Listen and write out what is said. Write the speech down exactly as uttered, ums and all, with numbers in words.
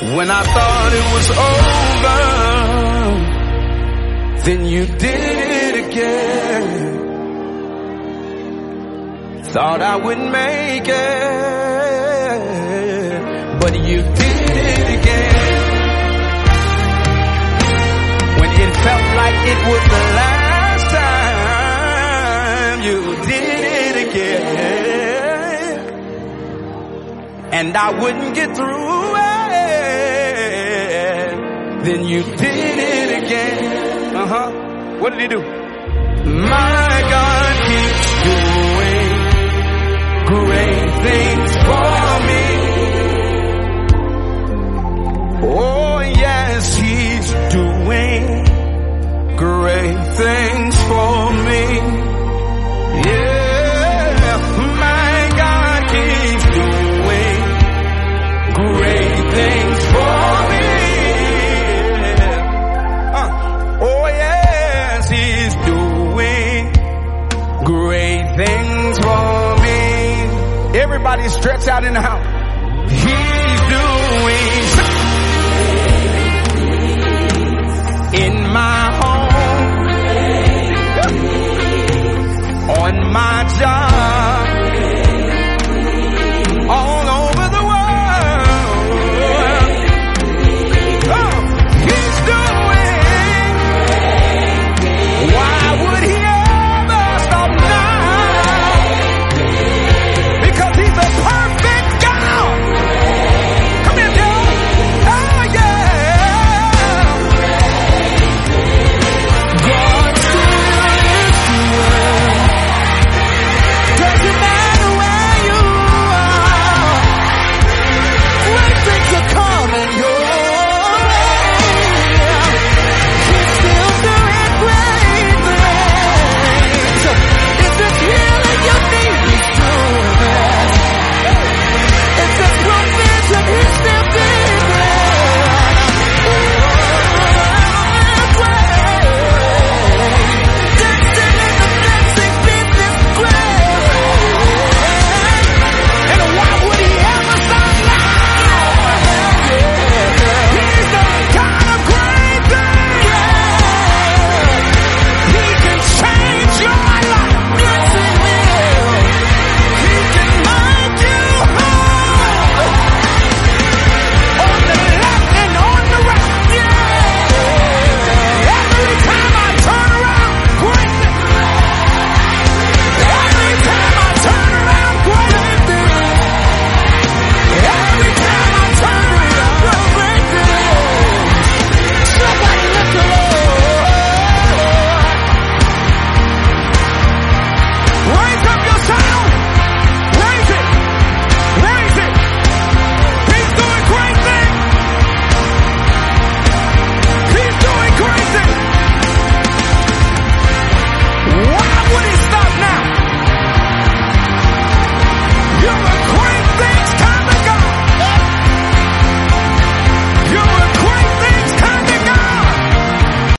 When I thought it was over, then you did it again. Thought I wouldn't make it, but you did it again. When it felt like it was the last time, you did it again. And I wouldn't get through it, then you did it again. Uh-huh. What did he do? My God keeps doing great things for me. Oh yes, he's doing great things for me. Yeah, my God keeps doing great things for me. Uh, oh yes, he's doing great things for me. Everybody stretch out in the house. He's doing in my home, on my job.